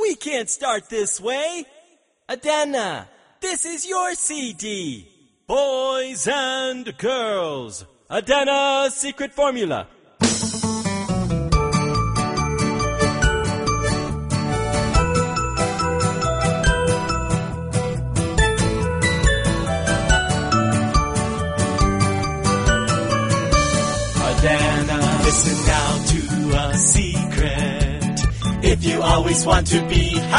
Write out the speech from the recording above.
We can't start this way. Adana, this is your CD. Boys and girls, Adana secret formula. Adana, listen now to a secret. If you always want to be